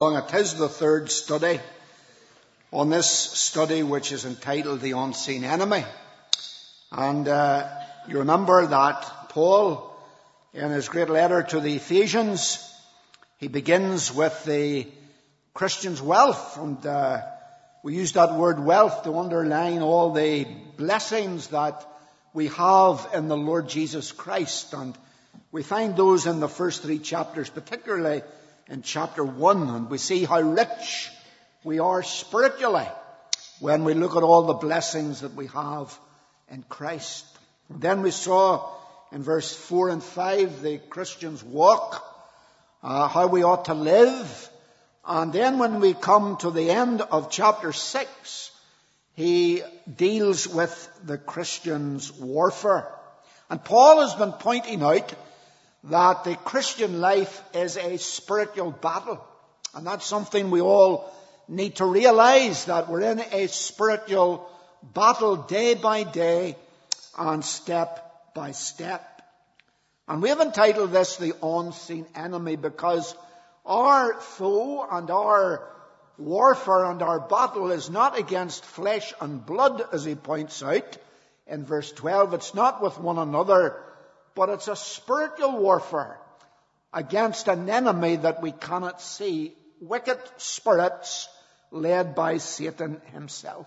It is the third study on this study, which is entitled The Unseen Enemy. And you remember that Paul, in his great letter to the Ephesians, he begins with the Christian's wealth. And we use that word wealth to underline all the blessings that we have in the Lord Jesus Christ. And we find those in the first three chapters, particularly in chapter 1, and we see how rich we are spiritually when we look at all the blessings that we have in Christ. And then we saw in verse 4 and 5 the Christian's walk, how we ought to live. And then when we come to the end of chapter 6, he deals with the Christian's warfare. And Paul has been pointing out that the Christian life is a spiritual battle. And that's something we all need to realize, that we're in a spiritual battle day by day and step by step. And we have entitled this The Unseen Enemy, because our foe and our warfare and our battle is not against flesh and blood, as he points out in verse 12. It's not with one another, but it's a spiritual warfare against an enemy that we cannot see, wicked spirits led by Satan himself.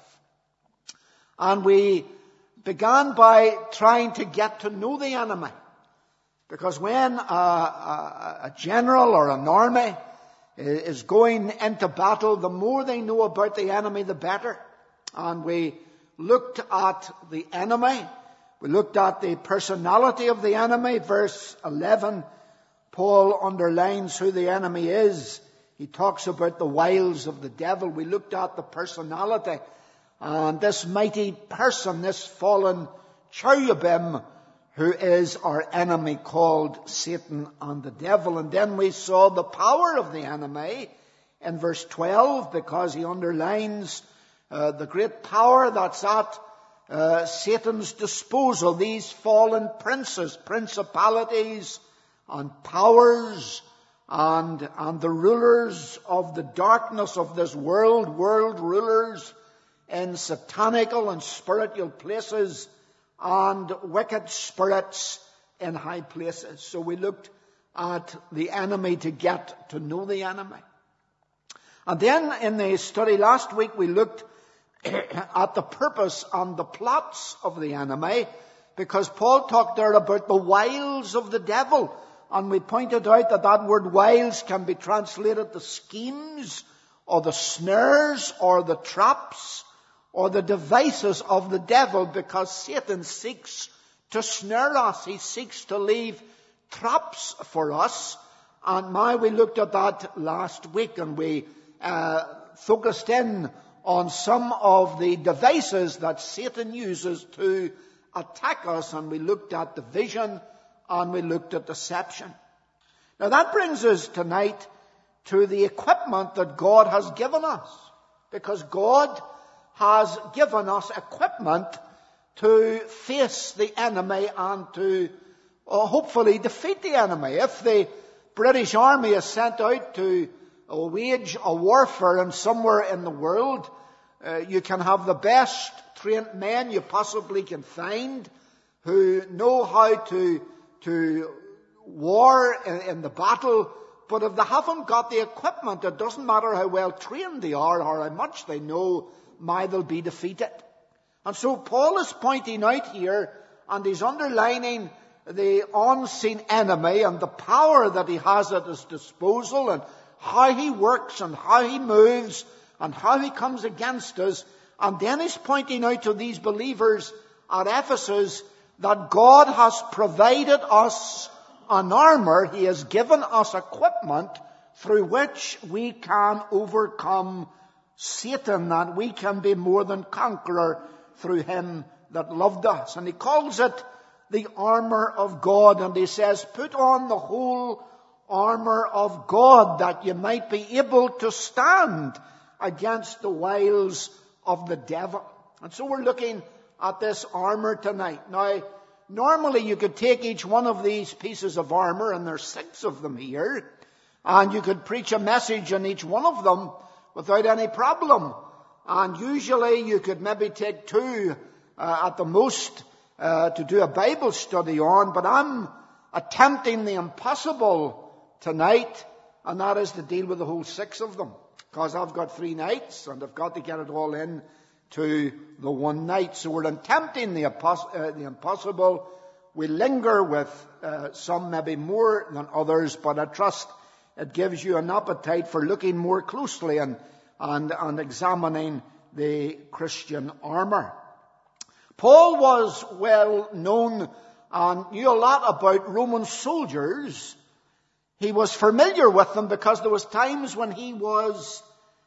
And we began by trying to get to know the enemy, because when a general or an army is going into battle, the more they know about the enemy, the better. And we looked at the enemy. We looked at the personality of the enemy. Verse 11, Paul underlines who the enemy is. He talks about the wiles of the devil. We looked at the personality. And this mighty person, this fallen cherubim, who is our enemy, called Satan and the devil. And then we saw the power of the enemy in verse 12, because he underlines the great power that's at Satan's disposal. These fallen princes, principalities and powers and the rulers of the darkness of this world rulers in satanical and spiritual places, and wicked spirits in high places. So we looked at the enemy to get to know the enemy. And then in the study last week, we looked at the purpose and the plots of the enemy, because Paul talked there about the wiles of the devil. And we pointed out that that word wiles can be translated the schemes or the snares or the traps or the devices of the devil, because Satan seeks to snare us. He seeks to leave traps for us. And now we looked at that last week, and we focused in on some of the devices that Satan uses to attack us. And we looked at division and we looked at deception. Now that brings us tonight to the equipment that God has given us, because God has given us equipment to face the enemy and to hopefully defeat the enemy. If the British Army is sent out to wage a warfare and somewhere in the world, you can have the best trained men you possibly can find, who know how to war in the battle. But if they haven't got the equipment, it doesn't matter how well trained they are or how much they know, they'll be defeated. And so Paul is pointing out here, and he's underlining the unseen enemy and the power that he has at his disposal, and how he works and how he moves and how he comes against us. And then he's pointing out to these believers at Ephesus that God has provided us an armor. He has given us equipment through which we can overcome Satan, that we can be more than conqueror through him that loved us. And he calls it the armor of God. And he says, put on the whole armor of God, that you might be able to stand against the wiles of the devil. And so we're looking at this armor tonight. Now, normally you could take each one of these pieces of armor, and there's 6 of them here, And you could preach a message on each one of them without any problem. And usually you could maybe take 2 at the most to do a Bible study on. But I'm attempting the impossible tonight, and that is to deal with the whole 6 of them. Because I've got 3 nights, and I've got to get it all in to the one night. So we're attempting the impossible. We linger with some maybe more than others, but I trust it gives you an appetite for looking more closely and examining the Christian armour. Paul was well known and knew a lot about Roman soldiers. He was familiar with them because there was times when he was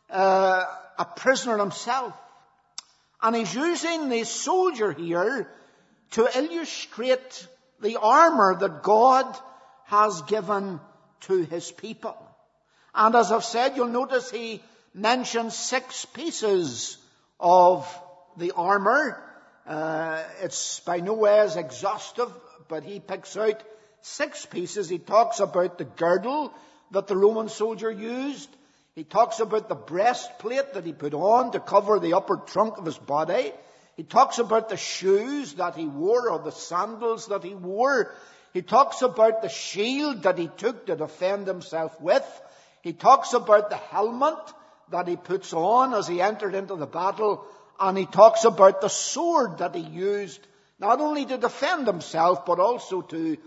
a prisoner himself. And he's using the soldier here to illustrate the armour that God has given to his people. And as I've said, you'll notice he mentions 6 pieces of the armour. It's by no ways exhaustive, but he picks out 6 pieces. He talks about the girdle that the Roman soldier used. He talks about the breastplate that he put on to cover the upper trunk of his body. He talks about the shoes that he wore, or the sandals that he wore. He talks about the shield that he took to defend himself with. He talks about the helmet that he puts on as he entered into the battle. And he talks about the sword that he used, not only to defend himself, but also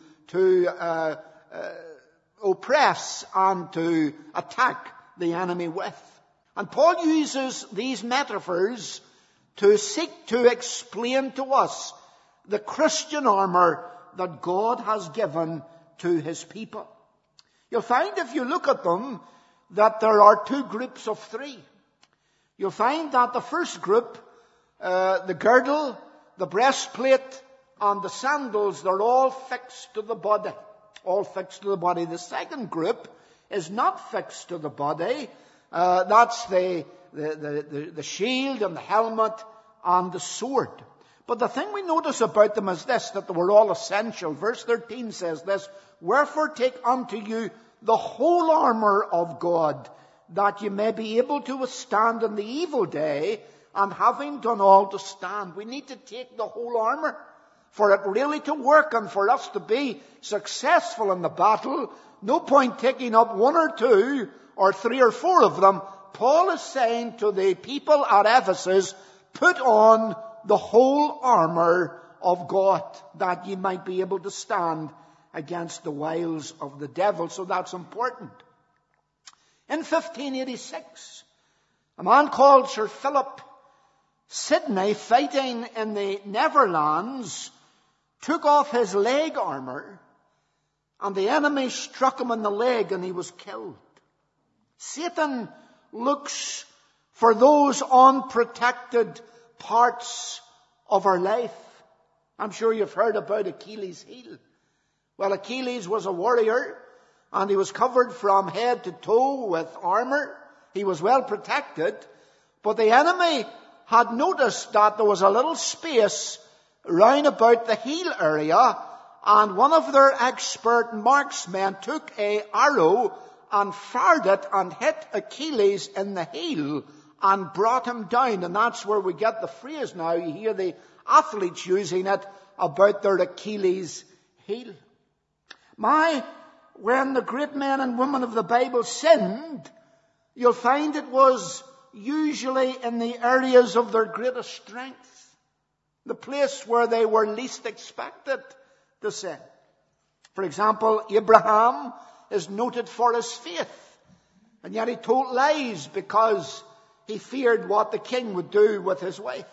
to oppress and to attack the enemy with. And Paul uses these metaphors to seek to explain to us the Christian armour that God has given to his people. You'll find, if you look at them, that there are 2 groups of 3. You'll find that the first group, the girdle, the breastplate, and the sandals, they're all fixed to the body. All fixed to the body. The second group is not fixed to the body. That's the shield and the helmet and the sword. But the thing we notice about them is this, that they were all essential. Verse 13 says this, "Wherefore take unto you the whole armour of God, that ye may be able to withstand in the evil day, and having done all to stand." We need to take the whole armour for it really to work and for us to be successful in the battle. No point taking up 1 or 2 or 3 or 4 of them. Paul is saying to the people at Ephesus, put on the whole armour of God, that ye might be able to stand against the wiles of the devil. So that's important. In 1586, a man called Sir Philip Sidney, fighting in the Netherlands, took off his leg armour, and the enemy struck him in the leg and he was killed. Satan looks for those unprotected parts of our life. I'm sure you've heard about Achilles' heel. Well, Achilles was a warrior, and he was covered from head to toe with armour. He was well protected, but the enemy had noticed that there was a little space round about the heel area, and one of their expert marksmen took an arrow and fired it and hit Achilles in the heel and brought him down. And that's where we get the phrase now. You hear the athletes using it about their Achilles heel. When the great men and women of the Bible sinned, you'll find it was usually in the areas of their greatest strength, the place where they were least expected to sin. For example, Abraham is noted for his faith, and yet he told lies because he feared what the king would do with his wife.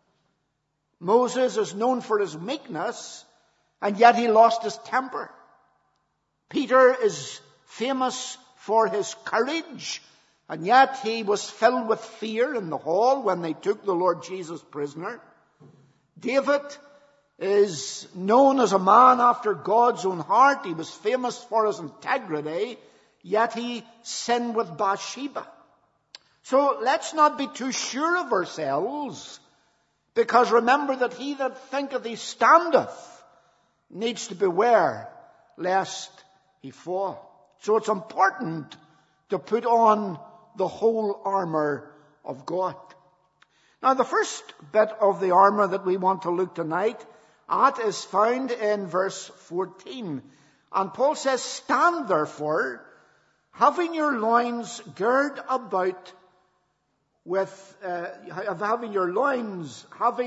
Moses is known for his meekness, and yet he lost his temper. Peter is famous for his courage, and yet he was filled with fear in the hall when they took the Lord Jesus prisoner. David is known as a man after God's own heart. He was famous for his integrity, yet he sinned with Bathsheba. So let's not be too sure of ourselves, because remember that he that thinketh he standeth needs to beware lest he fall. So it's important to put on the whole armor of God. Now, the first bit of the armor that we want to look tonight at is found in verse 14. And Paul says, "Stand therefore, having your loins girt about with, having your loins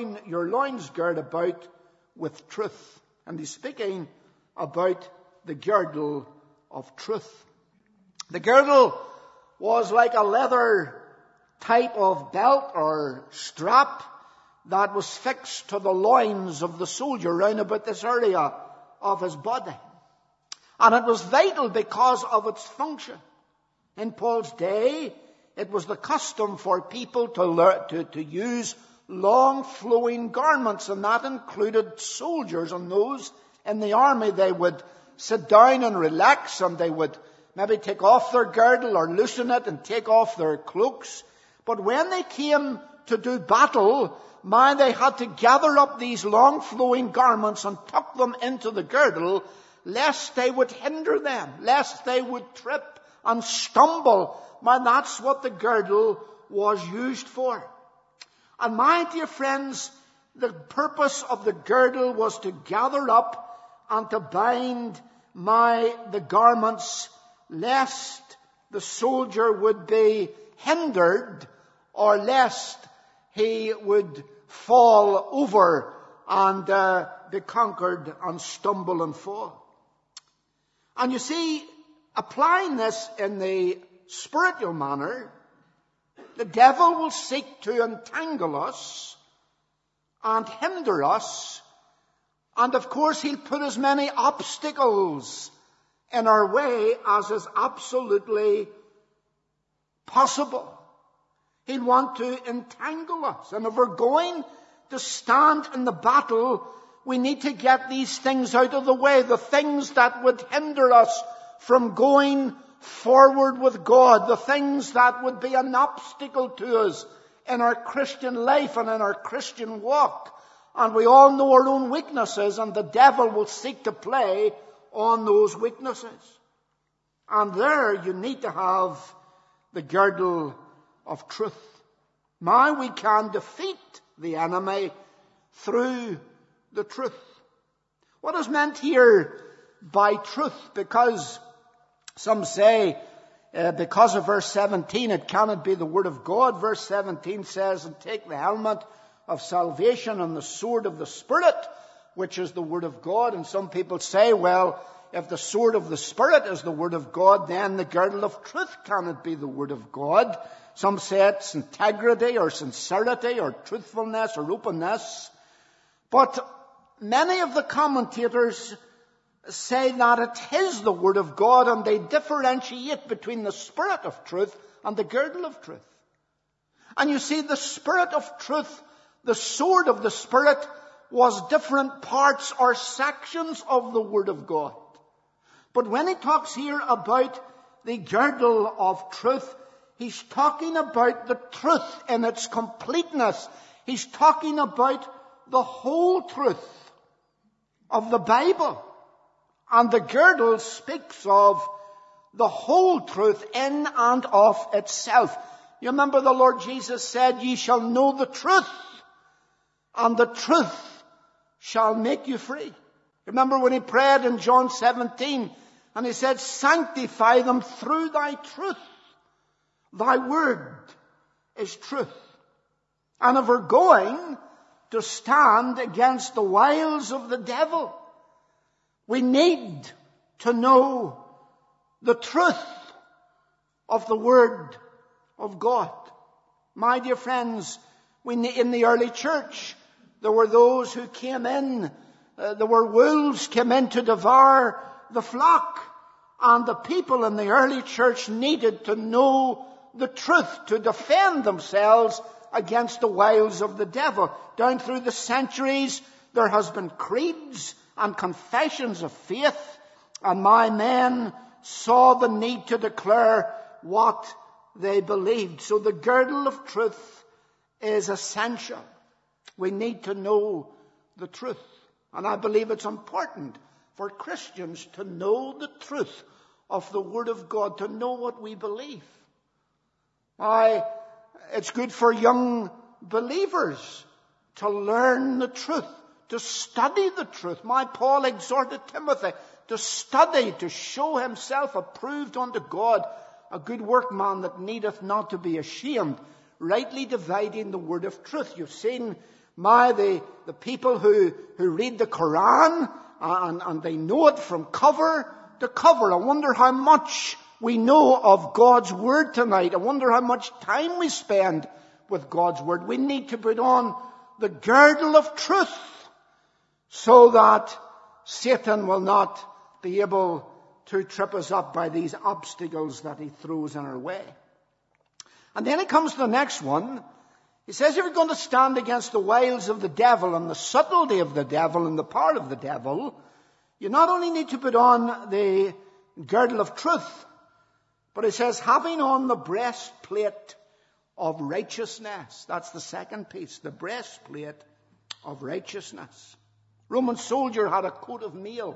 girt about with truth." And he's speaking about the girdle of truth. The girdle was like a leather type of belt or strap that was fixed to the loins of the soldier round about this area of his body. And it was vital because of its function. In Paul's day, it was the custom for people to use long flowing garments, and that included soldiers. And those in the army, they would sit down and relax, and they would maybe take off their girdle or loosen it and take off their cloaks. But when they came to do battle, they had to gather up these long flowing garments and tuck them into the girdle, lest they would hinder them, lest they would trip and stumble. That's what the girdle was used for. And my dear friends, the purpose of the girdle was to gather up and to bind the garments, lest the soldier would be hindered or lest he would fall over and be conquered and stumble and fall. And you see, applying this in the spiritual manner, the devil will seek to entangle us and hinder us. And of course, he'll put as many obstacles in our way as is absolutely possible. He'll want to entangle us. And if we're going to stand in the battle, we need to get these things out of the way, the things that would hinder us from going forward with God, the things that would be an obstacle to us in our Christian life and in our Christian walk. And we all know our own weaknesses, and the devil will seek to play on those weaknesses. And there you need to have the girdle of truth. Now we can defeat the enemy through the truth. What is meant here by truth? Because some say, because of verse 17, it cannot be the word of God. Verse 17 says, "And take the helmet of salvation and the sword of the Spirit, which is the word of God." And some people say, well, if the sword of the Spirit is the word of God, then the girdle of truth cannot be the word of God. Some say it's integrity or sincerity or truthfulness or openness. But many of the commentators say that it is the word of God, and they differentiate between the Spirit of truth and the girdle of truth. And you see, the Spirit of truth, the sword of the Spirit, was different parts or sections of the Word of God. But when he talks here about the girdle of truth, he's talking about the truth in its completeness. He's talking about the whole truth of the Bible. And the girdle speaks of the whole truth in and of itself. You remember the Lord Jesus said, "Ye shall know the truth, and the truth shall make you free." Remember when he prayed in John 17, and he said, "Sanctify them through thy truth. Thy word is truth." And if we're going to stand against the wiles of the devil, we need to know the truth of the Word of God. My dear friends, in the early church, there were those who came in, there were wolves came in to devour the flock. And the people in the early church needed to know the truth to defend themselves against the wiles of the devil. Down through the centuries, there has been creeds and confessions of faith, and my men saw the need to declare what they believed. So the girdle of truth is essential. We need to know the truth. And I believe it's important for Christians to know the truth of the Word of God, to know what we believe. Why, it's good for young believers to learn the truth, to study the truth. Paul exhorted Timothy to study, to show himself approved unto God, a good workman that needeth not to be ashamed, rightly dividing the word of truth. You've seen the people who read the Quran, and they know it from cover to cover. I wonder how much we know of God's Word tonight. I wonder how much time we spend with God's Word. We need to put on the girdle of truth so that Satan will not be able to trip us up by these obstacles that he throws in our way. And then he comes to the next one. He says, if you're going to stand against the wiles of the devil and the subtlety of the devil and the power of the devil, you not only need to put on the girdle of truth, but it says, having on the breastplate of righteousness. That's the second piece, the breastplate of righteousness. Roman soldier had a coat of mail.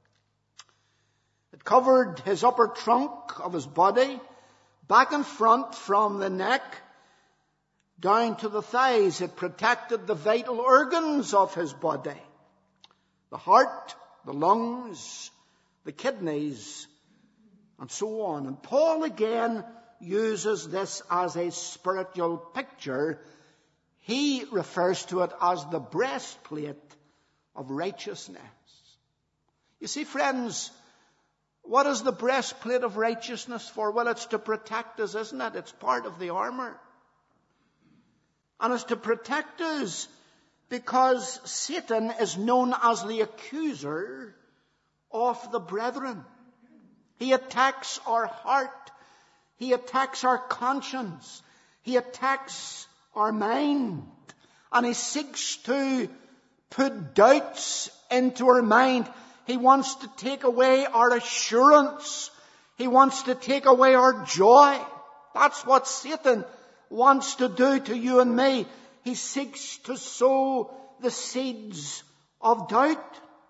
It covered his upper trunk of his body, back and front from the neck down to the thighs. It protected the vital organs of his body. The heart, the lungs, the kidneys, and so on. And Paul again uses this as a spiritual picture. He refers to it as the breastplate of righteousness. You see, friends, what is the breastplate of righteousness for? Well, it's to protect us, isn't it? It's part of the armor. And it's to protect us because Satan is known as the accuser of the brethren. He attacks our heart. He attacks our conscience. He attacks our mind. And he seeks to put doubts into our mind. He wants to take away our assurance. He wants to take away our joy. That's what Satan wants to do to you and me. He seeks to sow the seeds of doubt.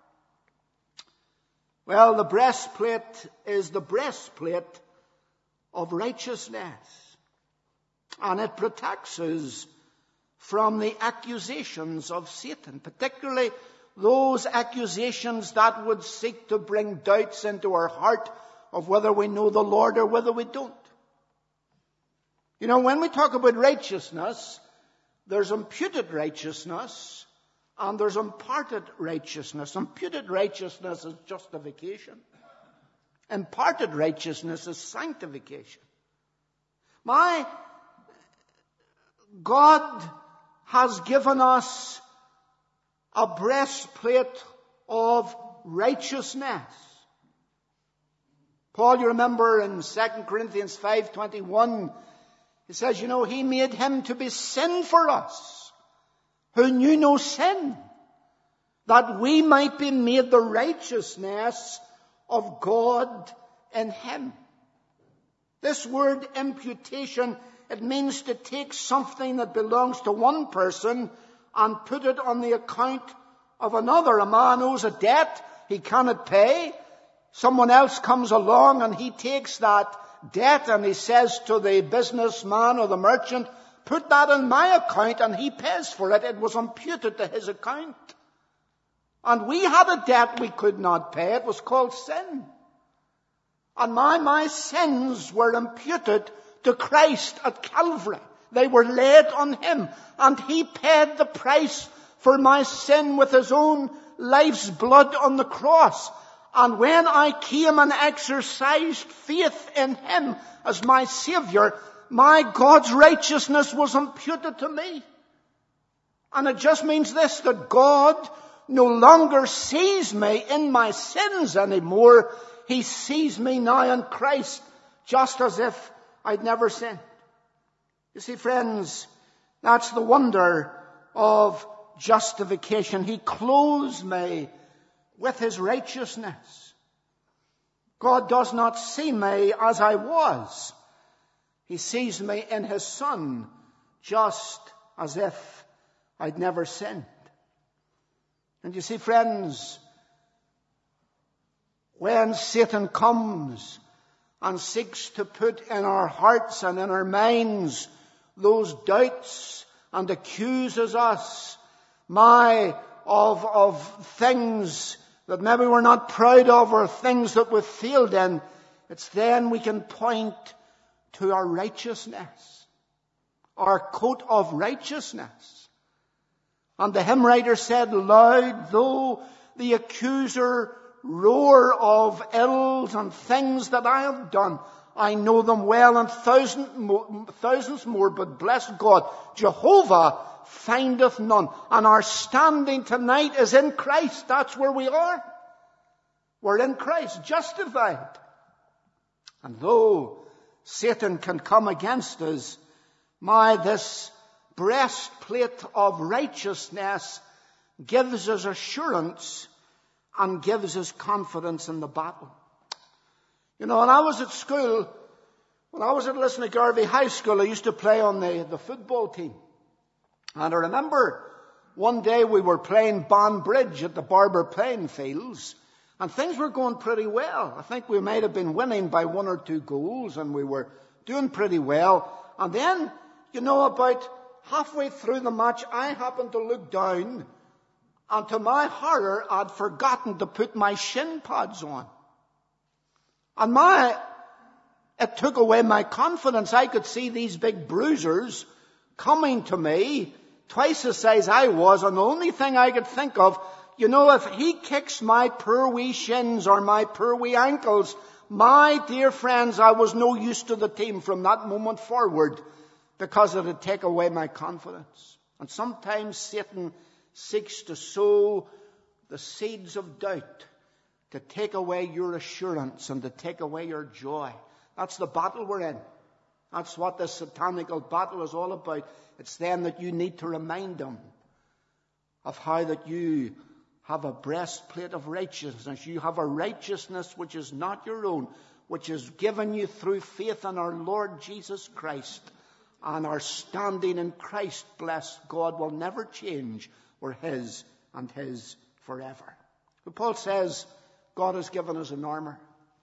Well, the breastplate is the breastplate of righteousness. And it protects us from the accusations of Satan, particularly those accusations that would seek to bring doubts into our heart of whether we know the Lord or whether we don't. You know, when we talk about righteousness, there's imputed righteousness and there's imparted righteousness. Imputed righteousness is justification. Imparted righteousness is sanctification. God has given us a breastplate of righteousness. Paul, you remember in 2 Corinthians 5:21, he says, you know, he made him to be sin for us, who knew no sin, that we might be made the righteousness of God in him. This word imputation, it means to take something that belongs to one person and put it on the account of another. A man owes a debt he cannot pay. Someone else comes along and he takes that debt and he says to the businessman or the merchant, put that on my account, and he pays for it. It was imputed to his account. And we had a debt we could not pay. It was called sin. And my sins were imputed to Christ at Calvary. They were laid on him, and he paid the price for my sin with his own life's blood on the cross. And when I came and exercised faith in him as my Savior, my God's righteousness was imputed to me. And it just means this, that God no longer sees me in my sins anymore. He sees me now in Christ, just as if I'd never sinned. You see, friends, that's the wonder of justification. He clothes me with his righteousness. God does not see me as I was. He sees me in his Son, just as if I'd never sinned. And you see, friends, when Satan comes and seeks to put in our hearts and in our minds those doubts and accuses us, of things that maybe we're not proud of or things that we've failed in, it's then we can point to our righteousness, our coat of righteousness. And the hymn writer said, loud though the accuser roar of ills and things that I have done, I know them well and thousands more, but bless God, Jehovah findeth none. And our standing tonight is in Christ. That's where we are. We're in Christ, justified. And though Satan can come against us, this breastplate of righteousness gives us assurance and gives us confidence in the battle. You know, when I was at school, when I was at Lisnagarvey High School, I used to play on the football team. And I remember one day we were playing Banbridge at the Barber playing fields, and things were going pretty well. I think we might have been winning by 1 or 2 goals, and we were doing pretty well. And then, you know, about halfway through the match, I happened to look down, and to my horror, I'd forgotten to put my shin pads on. And it took away my confidence. I could see these big bruisers coming to me, twice the size I was, and the only thing I could think of, you know, if he kicks my poor wee shins or my poor wee ankles, my dear friends, I was no use to the team from that moment forward, because it would take away my confidence. And sometimes Satan seeks to sow the seeds of doubt, to take away your assurance and to take away your joy. That's the battle we're in. That's what this satanical battle is all about. It's then that you need to remind them of how that you have a breastplate of righteousness. You have a righteousness which is not your own, which is given you through faith in our Lord Jesus Christ. And our standing in Christ, bless God, will never change. We're His and His forever. But Paul says God has given us an armor.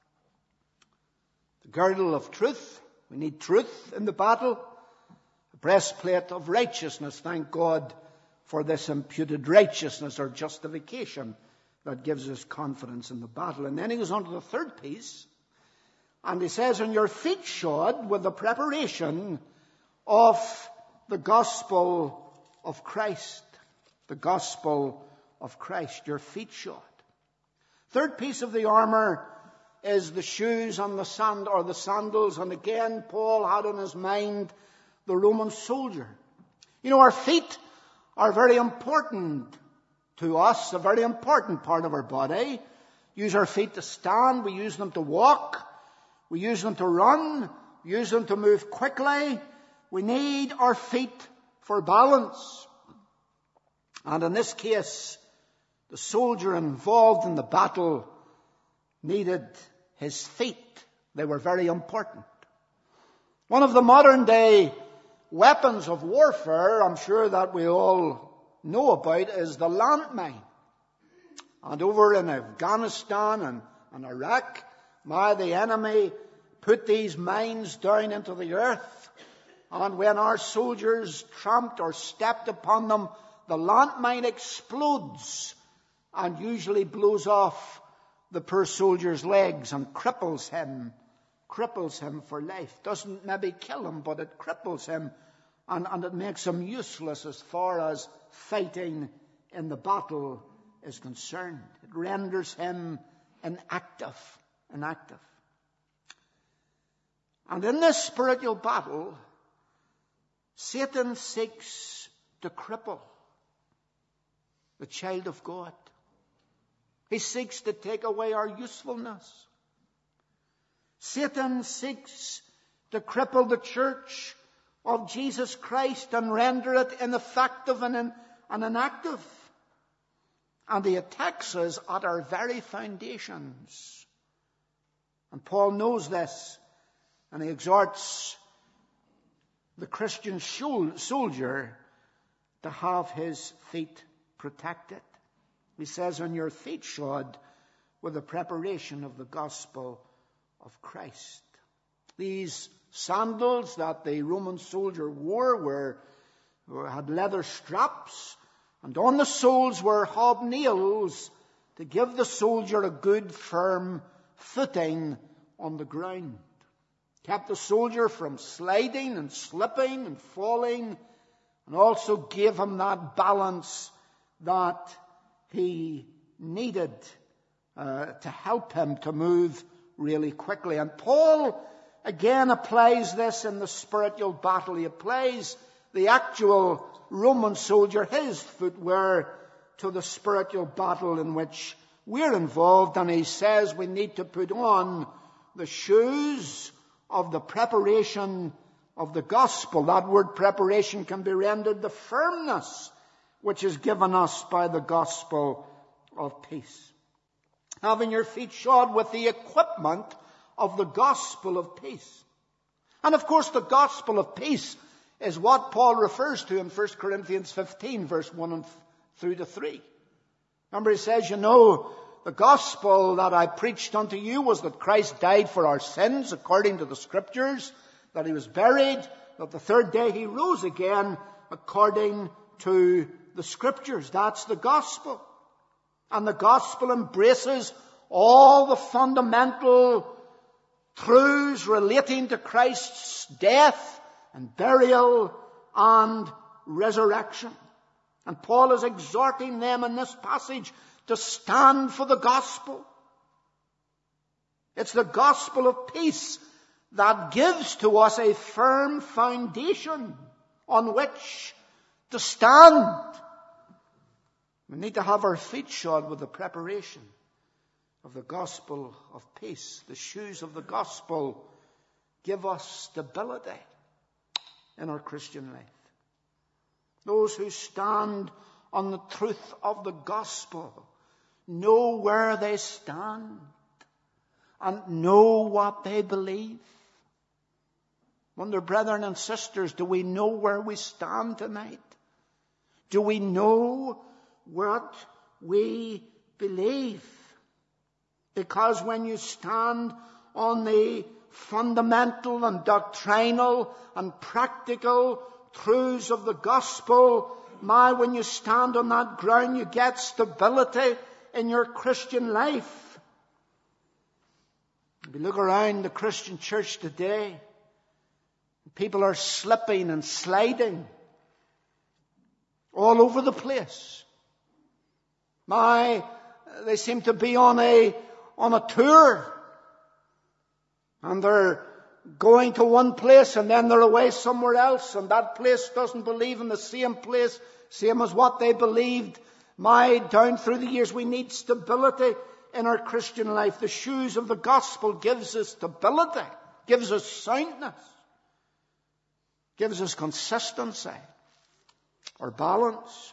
The girdle of truth. We need truth in the battle. A breastplate of righteousness. Thank God for this imputed righteousness or justification that gives us confidence in the battle. And then he goes on to the third piece. And he says, and your feet shod with the preparation of the gospel of Christ. The gospel of Christ. Your feet shod. Third piece of the armor is the shoes and the sandals. And again, Paul had in his mind the Roman soldier. You know, our feet are very important to us, a very important part of our body. We use our feet to stand. We use them to walk. We use them to run. We use them to move quickly. We need our feet for balance. And in this case, the soldier involved in the battle needed his feet. They were very important. One of the modern day weapons of warfare, I'm sure that we all know about, is the landmine. And over in Afghanistan and Iraq, the enemy put these mines down into the earth. And when our soldiers tramped or stepped upon them, the landmine explodes and usually blows off the poor soldier's legs and cripples him for life. Doesn't maybe kill him, but it cripples him and it makes him useless as far as fighting in the battle is concerned. It renders him inactive. And in this spiritual battle, Satan seeks to cripple the child of God. He seeks to take away our usefulness. Satan seeks to cripple the church of Jesus Christ and render it ineffective and inactive. And he attacks us at our very foundations. And Paul knows this, and he exhorts the Christian soldier to have his feet protected. He says, on your feet shod with the preparation of the gospel of Christ. These sandals that the Roman soldier wore had leather straps, and on the soles were hobnails to give the soldier a good firm footing on the ground. Kept the soldier from sliding and slipping and falling, and also gave him that balance that he needed to help him to move really quickly. And Paul again applies this in the spiritual battle. He applies the actual Roman soldier, his footwear, to the spiritual battle in which we're involved. And he says we need to put on the shoes of the preparation of the gospel. That word preparation can be rendered the firmness which is given us by the gospel of peace. Having your feet shod with the equipment of the gospel of peace. And of course the gospel of peace is what Paul refers to in 1 Corinthians 15 verse 1 through to 3. Remember he says, the gospel that I preached unto you was that Christ died for our sins according to the Scriptures, that he was buried, that the third day he rose again according to the Scriptures. That's the gospel. And the gospel embraces all the fundamental truths relating to Christ's death and burial and resurrection. And Paul is exhorting them in this passage to stand for the gospel. It's the gospel of peace that gives to us a firm foundation on which to stand. We need to have our feet shod with the preparation of the gospel of peace. The shoes of the gospel give us stability in our Christian life. Those who stand on the truth of the gospel know where they stand and know what they believe. Wonder, brethren and sisters, do we know where we stand tonight? Do we know what we believe? Because when you stand on the fundamental and doctrinal and practical truths of the gospel, when you stand on that ground, you get stability in your Christian life. If you look around the Christian church today, people are slipping and sliding all over the place. They seem to be on a tour, and they're going to one place and then they're away somewhere else, and that place doesn't believe in the same place, same as what they believed. Down through the years, we need stability in our Christian life. The shoes of the gospel gives us stability, gives us soundness, gives us consistency or balance.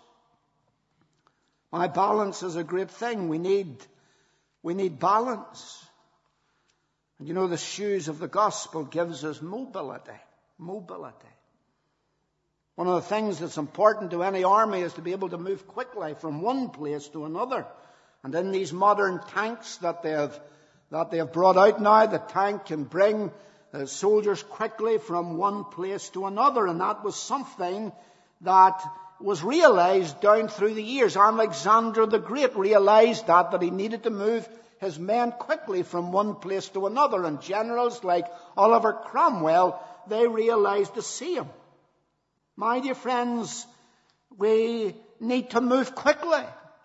Balance is a great thing. We need balance. And the shoes of the gospel gives us mobility. Mobility. One of the things that's important to any army is to be able to move quickly from one place to another. And in these modern tanks that they have brought out now, the tank can bring soldiers quickly from one place to another. And that was something that was realized down through the years. Alexander the Great realized that he needed to move his men quickly from one place to another. And generals like Oliver Cromwell, they realized the same. My dear friends, we need to move quickly.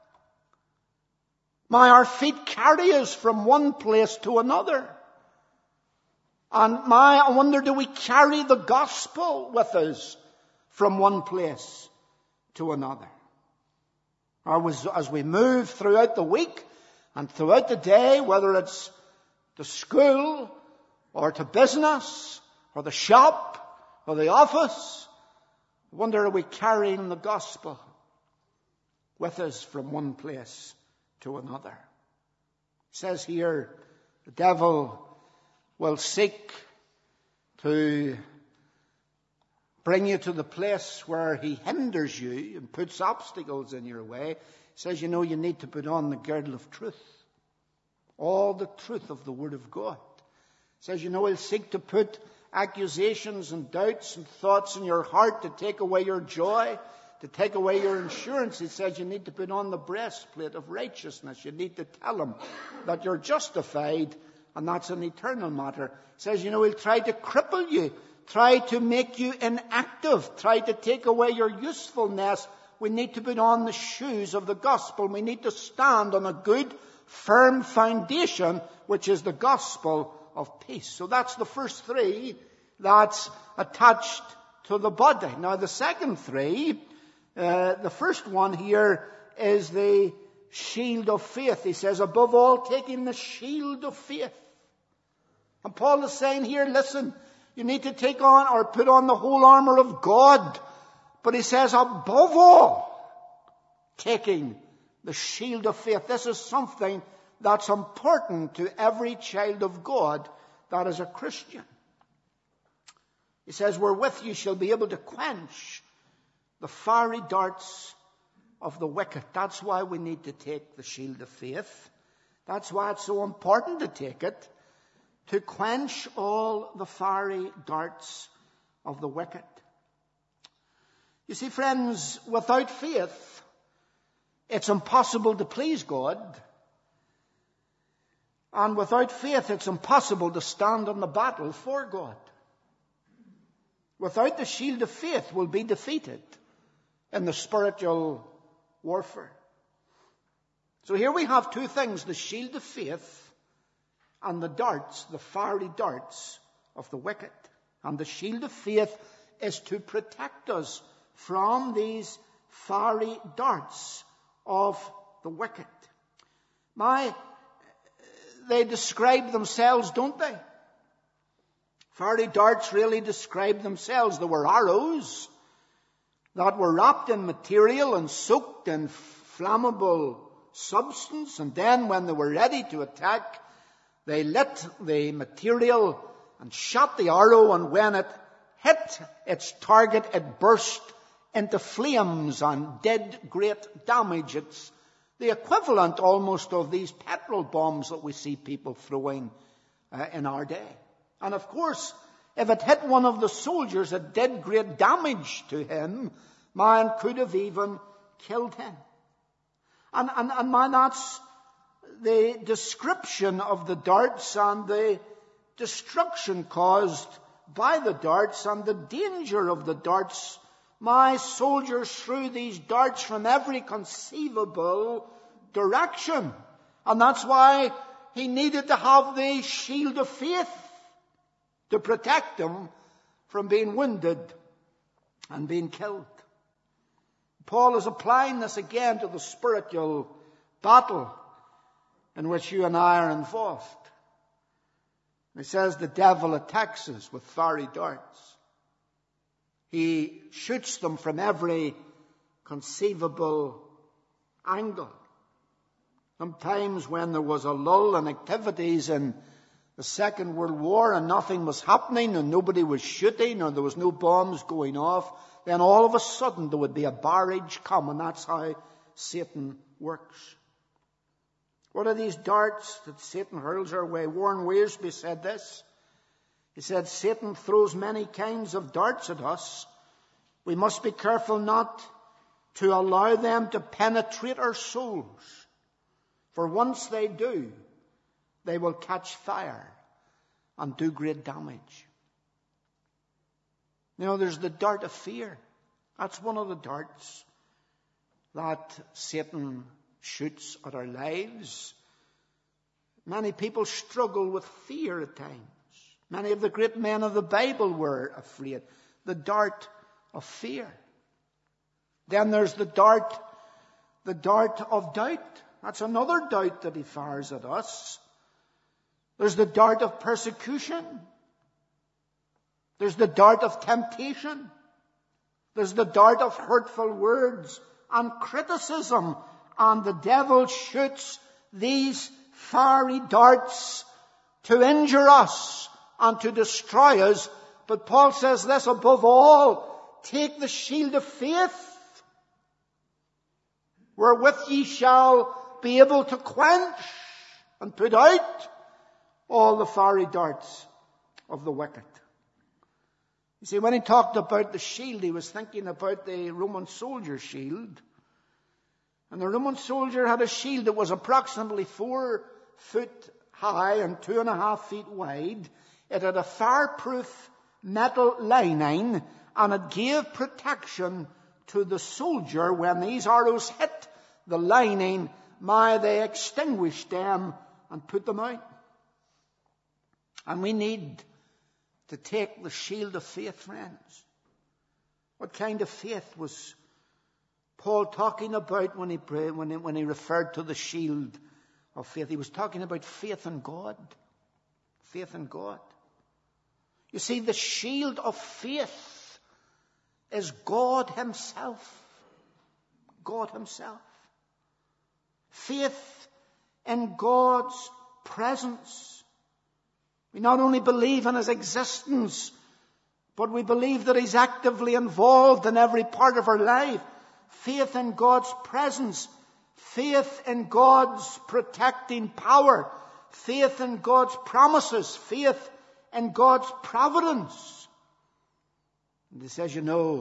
Our feet carry us from one place to another. And I wonder, do we carry the gospel with us from one place to another? Or as we move throughout the week and throughout the day, whether it's to school or to business or the shop or the office, I wonder, are we carrying the gospel with us from one place to another? It says here, the devil will seek to bring you to the place where he hinders you and puts obstacles in your way. He says, you need to put on the girdle of truth. All the truth of the Word of God. says, he'll seek to put accusations and doubts and thoughts in your heart to take away your joy, to take away your insurance. He says you need to put on the breastplate of righteousness. You need to tell him that you're justified, and that's an eternal matter. He says, he'll try to cripple you, try to make you inactive, try to take away your usefulness. We need to put on the shoes of the gospel. We need to stand on a good, firm foundation, which is the gospel of peace. So that's the first three that's attached to the body. Now the second three, the first one here is the shield of faith. He says, above all, taking the shield of faith. And Paul is saying here, listen, you need to take on or put on the whole armor of God. But he says, above all, taking the shield of faith. This is something that's important to every child of God that is a Christian. He says, wherewith you shall be able to quench the fiery darts of the wicked. That's why we need to take the shield of faith. That's why it's so important to take it, to quench all the fiery darts of the wicked. You see, friends, without faith, it's impossible to please God. And without faith, it's impossible to stand in the battle for God. Without the shield of faith, we'll be defeated in the spiritual warfare. So here we have two things, the shield of faith and the darts, the fiery darts of the wicked. And the shield of faith is to protect us from these fiery darts of the wicked. They describe themselves, don't they? Fiery darts really describe themselves. They were arrows that were wrapped in material and soaked in flammable substance. And then when they were ready to attack, they lit the material and shot the arrow. And when it hit its target, it burst into flames and did great damage. It's the equivalent almost of these petrol bombs that we see people throwing in our day. And of course, if it hit one of the soldiers, it did great damage to him. Man could have even killed him. And man, that's the description of the darts and the destruction caused by the darts and the danger of the darts. My soldiers threw these darts from every conceivable direction. And that's why he needed to have the shield of faith to protect him from being wounded and being killed. Paul is applying this again to the spiritual battle in which you and I are involved. He says the devil attacks us with fiery darts. He shoots them from every conceivable angle. Sometimes when there was a lull in activities in the Second World War and nothing was happening and nobody was shooting or there was no bombs going off, then all of a sudden there would be a barrage come, and that's how Satan works. What are these darts that Satan hurls our way? Warren Wiersbe said this. He said, Satan throws many kinds of darts at us. We must be careful not to allow them to penetrate our souls. For once they do, they will catch fire and do great damage. You know, there's the dart of fear. That's one of the darts that Satan shoots at our lives. Many people struggle with fear at times. Many of the great men of the Bible were afraid. The dart of fear. Then there's the dart of doubt. That's another doubt that he fires at us. There's the dart of persecution. There's the dart of temptation. There's the dart of hurtful words and criticism. And the devil shoots these fiery darts to injure us and to destroy us. But Paul says this, above all, take the shield of faith, wherewith ye shall be able to quench and put out all the fiery darts of the wicked. You see, when he talked about the shield, he was thinking about the Roman soldier's shield. And the Roman soldier had a shield that was approximately 4 foot high and 2.5 feet wide. It had a fireproof metal lining, and it gave protection to the soldier when these arrows hit the lining. They extinguished them and put them out. And we need to take the shield of faith, friends. What kind of faith was Paul talking about when he referred to the shield of faith? He was talking about faith in God. Faith in God. You see, the shield of faith is God Himself. God Himself. Faith in God's presence. We not only believe in His existence, but we believe that He's actively involved in every part of our life. Faith in God's presence. Faith in God's protecting power. Faith in God's promises. Faith in God's providence. And He says,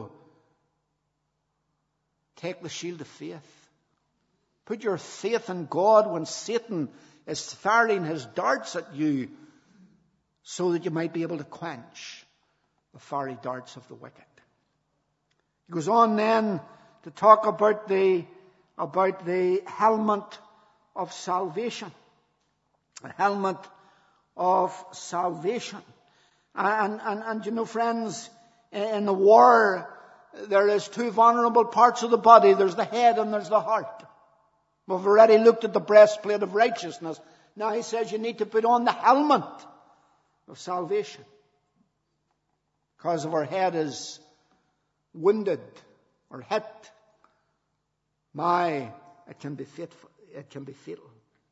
take the shield of faith. Put your faith in God when Satan is firing his darts at you, so that you might be able to quench the fiery darts of the wicked. He goes on then to talk about the helmet of salvation. The helmet of salvation. And friends, in the war, there is 2 vulnerable parts of the body. There's the head and there's the heart. We've already looked at the breastplate of righteousness. Now he says you need to put on the helmet of salvation. Because if our head is wounded or hit, it can be fatal.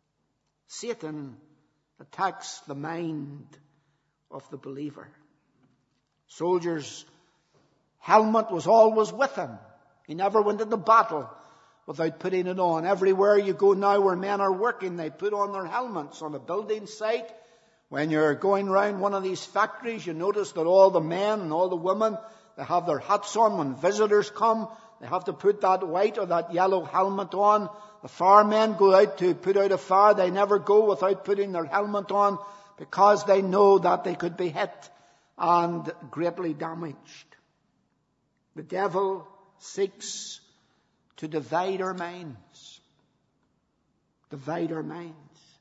Satan attacks the mind of the believer. Soldier's helmet was always with him. He never went into battle without putting it on. Everywhere you go now where men are working, they put on their helmets. On a building site, when you're going round one of these factories, you notice that all the men and all the women, they have their hats on. When visitors come, they have to put that white or that yellow helmet on. The firemen go out to put out a fire. They never go without putting their helmet on, because they know that they could be hit and greatly damaged. The devil seeks to divide our minds. Divide our minds.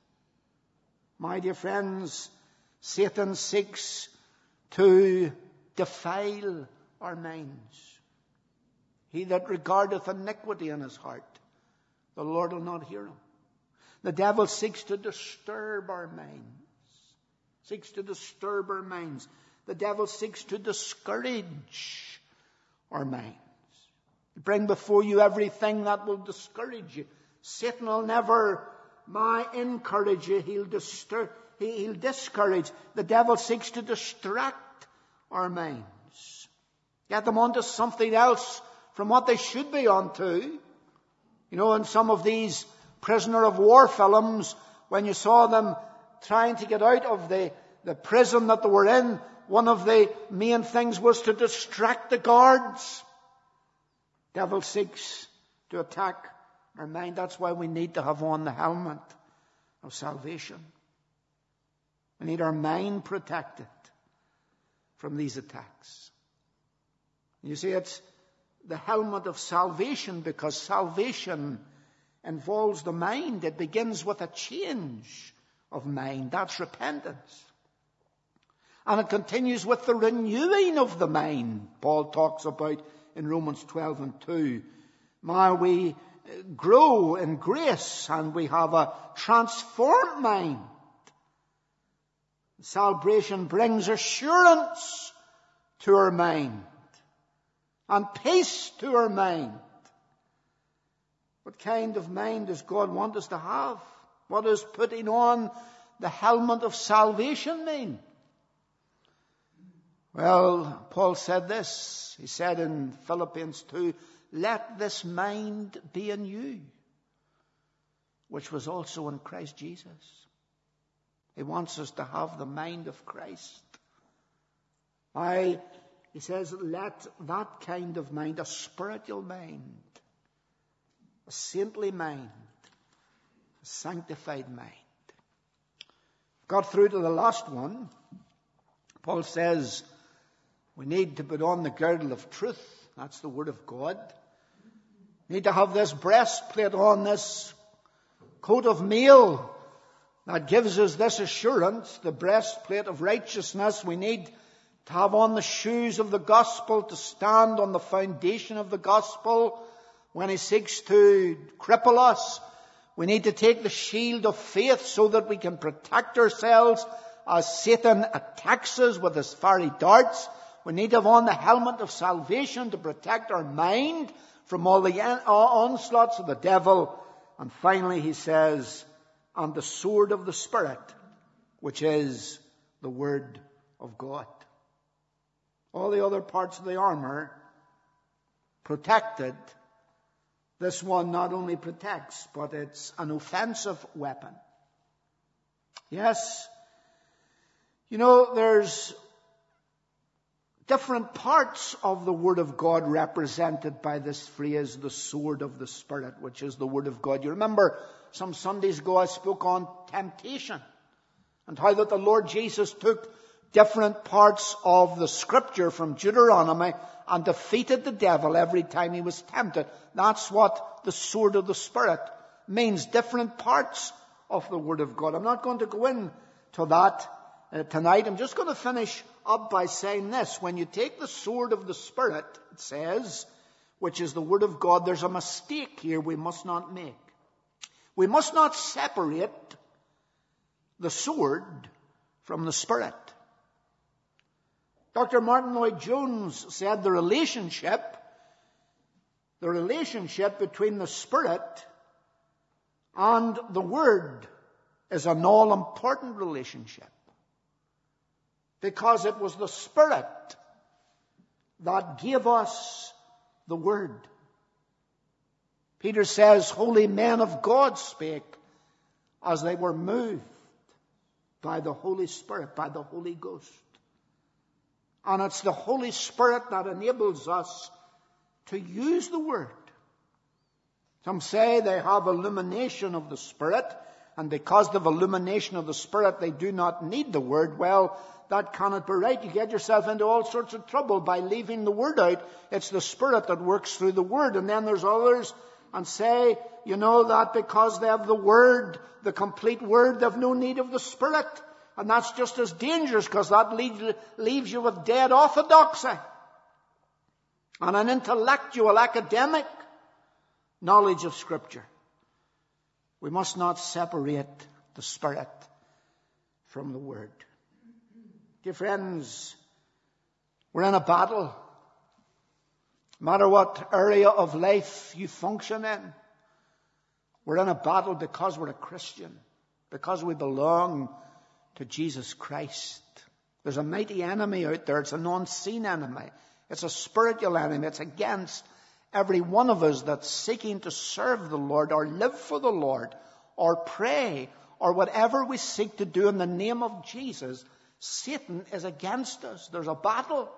My dear friends, Satan seeks to defile our minds. He that regardeth iniquity in his heart, the Lord will not hear him. The devil seeks to disturb our minds. Seeks to disturb our minds. The devil seeks to discourage our minds. Bring before you everything that will discourage you. Satan will never encourage you. He'll discourage. The devil seeks to distract our minds. Get them onto something else from what they should be onto. In some of these prisoner of war films, when you saw them trying to get out of the prison that they were in, one of the main things was to distract the guards. Devil seeks to attack our mind. That's why we need to have on the helmet of salvation. We need our mind protected from these attacks. You see, it's the helmet of salvation because salvation involves the mind. It begins with a change of mind. That's repentance. And it continues with the renewing of the mind. Paul talks about in Romans 12:2. We grow in grace and we have a transformed mind. Salvation brings assurance to our mind and peace to our mind. What kind of mind does God want us to have? What does putting on the helmet of salvation mean? Well, Paul said this. He said in Philippians 2, let this mind be in you, which was also in Christ Jesus. He wants us to have the mind of Christ. He says, let that kind of mind, a spiritual mind, a saintly mind, a sanctified mind. Got through to the last one. Paul says we need to put on the girdle of truth. That's the Word of God. We need to have this breastplate on, this coat of mail that gives us this assurance, the breastplate of righteousness. We need to have on the shoes of the gospel, to stand on the foundation of the gospel when he seeks to cripple us. We need to take the shield of faith so that we can protect ourselves as Satan attacks us with his fiery darts. We need to have on the helmet of salvation to protect our mind from all the onslaughts of the devil. And finally he says, and the sword of the Spirit, which is the Word of God. All the other parts of the armor protected. This one not only protects, but it's an offensive weapon. Yes, there's different parts of the Word of God represented by this phrase, the sword of the Spirit, which is the Word of God. You remember some Sundays ago I spoke on temptation and how that the Lord Jesus took different parts of the Scripture from Deuteronomy and defeated the devil every time he was tempted. That's what the sword of the Spirit means, different parts of the Word of God. I'm not going to go into that tonight. I'm just going to finish up by saying this. When you take the sword of the Spirit, it says, which is the Word of God, there's a mistake here we must not make. We must not separate the sword from the Spirit. Dr. Martin Lloyd-Jones said the relationship between the Spirit and the Word is an all-important relationship. Because it was the Spirit that gave us the Word. Peter says, holy men of God spake as they were moved by the Holy Spirit, by the Holy Ghost. And it's the Holy Spirit that enables us to use the Word. Some say they have illumination of the Spirit, and because of illumination of the Spirit, they do not need the Word. Well, that cannot be right. You get yourself into all sorts of trouble by leaving the Word out. It's the Spirit that works through the Word. And then there's others and say, that because they have the Word, the complete Word, they have no need of the Spirit. And that's just as dangerous, because that leaves you with dead orthodoxy and an intellectual, academic knowledge of Scripture. We must not separate the Spirit from the Word. Dear friends, we're in a battle. No matter what area of life you function in, we're in a battle because we're a Christian, because we belong to Jesus Christ. There's a mighty enemy out there. It's an unseen enemy. It's a spiritual enemy. It's against every one of us that's seeking to serve the Lord or live for the Lord or pray or whatever we seek to do in the name of Jesus. Satan is against us. There's a battle.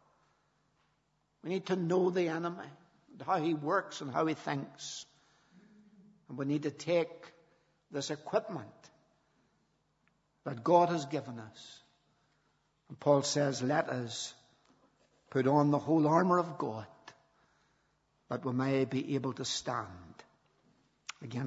We need to know the enemy and how he works and how he thinks. And we need to take this equipment that God has given us. And Paul says, let us put on the whole armor of God, that we may be able to stand against